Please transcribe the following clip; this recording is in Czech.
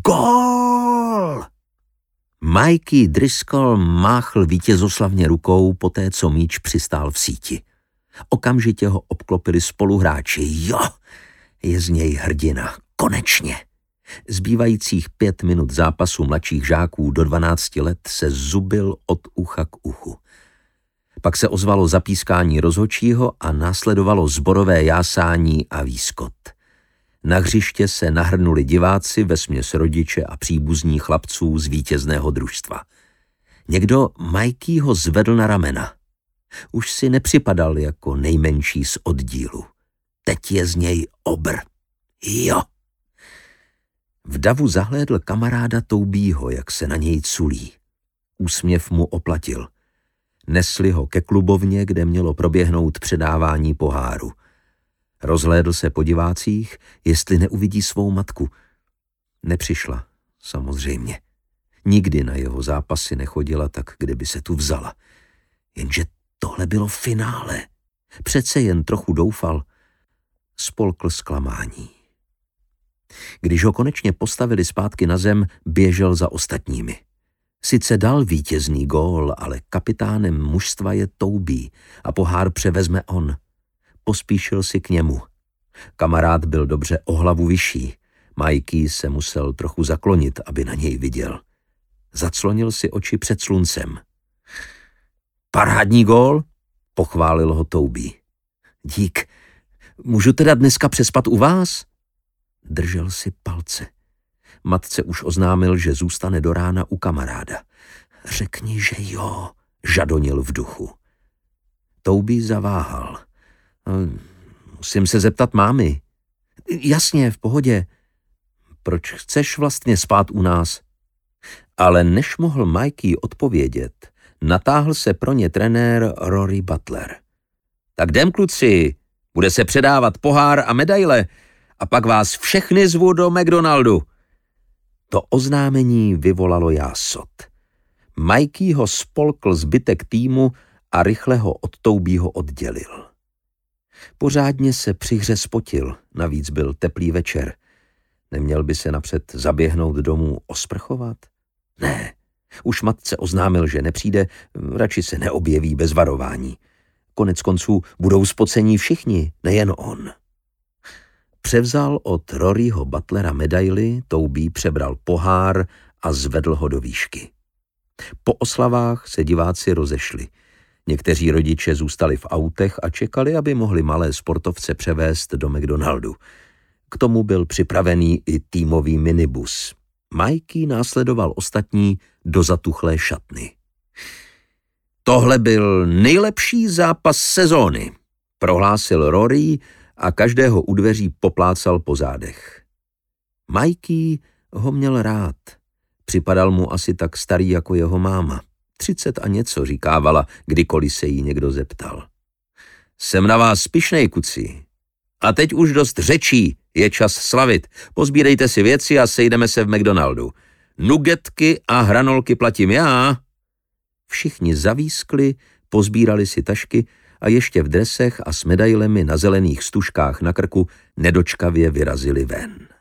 Gól! Mikey Driscoll máchl vítězoslavně rukou poté, co míč přistál v síti. Okamžitě ho obklopili spoluhráči. Jo, je z něj hrdina. Konečně. Zbývajících 5 minut zápasu mladších žáků do 12 let se zubil od ucha k uchu. Pak se ozvalo zapískání rozhodčího a následovalo sborové jásání a výskot. Na hřiště se nahrnuli diváci, vesměs rodiče a příbuzní chlapců z vítězného družstva. Někdo Mikeyho zvedl na ramena. Už si nepřipadal jako nejmenší z oddílu. Teď je z něj obr. Jo. V davu zahlédl kamaráda Tobyho, jak se na něj culí. Úsměv mu oplatil. Nesli ho ke klubovně, kde mělo proběhnout předávání poháru. Rozhlédl se po divácích, jestli neuvidí svou matku. Nepřišla, samozřejmě. Nikdy na jeho zápasy nechodila, tak kde by se tu vzala. Jenže tohle bylo finále. Přece jen trochu doufal. Spolkl zklamání. Když ho konečně postavili zpátky na zem, běžel za ostatními. Sice dal vítězný gól, ale kapitánem mužstva je Toby a pohár převezme on. Pospíšil si k němu. Kamarád byl dobře o hlavu vyšší. Mikey se musel trochu zaklonit, aby na něj viděl. Zaclonil si oči před sluncem. Parádní gól, pochválil ho Toby. Dík. Můžu teda dneska přespat u vás? Držel si palce. Matce už oznámil, že zůstane do rána u kamaráda. Řekni, že jo, žadonil v duchu. Toby zaváhal. Musím se zeptat mámy. Jasně, v pohodě. Proč chceš vlastně spát u nás? Ale než mohl Mikey odpovědět, natáhl se pro ně trenér Rory Butler. Tak jdem, kluci, bude se předávat pohár a medaile a pak vás všechny zvu do McDonaldu. To oznámení vyvolalo jásot. Mikey ho spolkl zbytek týmu a rychle ho od Tobyho oddělil. Pořádně se při hře spotil, navíc byl teplý večer. Neměl by se napřed zaběhnout domů osprchovat? Ne, už matce oznámil, že nepřijde, radši se neobjeví bez varování. Konec konců budou spocení všichni, nejen on. Převzal od Roryho Butlera medaili, Toby přebral pohár a zvedl ho do výšky. Po oslavách se diváci rozešli. Někteří rodiče zůstali v autech a čekali, aby mohli malé sportovce převést do McDonaldu. K tomu byl připravený i týmový minibus. Mikey následoval ostatní do zatuchlé šatny. Tohle byl nejlepší zápas sezóny, prohlásil Rory a každého u dveří poplácal po zádech. Mikey ho měl rád. Připadal mu asi tak starý jako jeho máma. 30 a něco, říkávala, kdykoliv se jí někdo zeptal. Jsem na vás pyšnej, kuci. A teď už dost řečí, je čas slavit. Pozbírejte si věci a sejdeme se v McDonaldu. Nugetky a hranolky platím já. Všichni zavískli, pozbírali si tašky a ještě v dresech a s medailemi na zelených stužkách na krku nedočkavě vyrazili ven.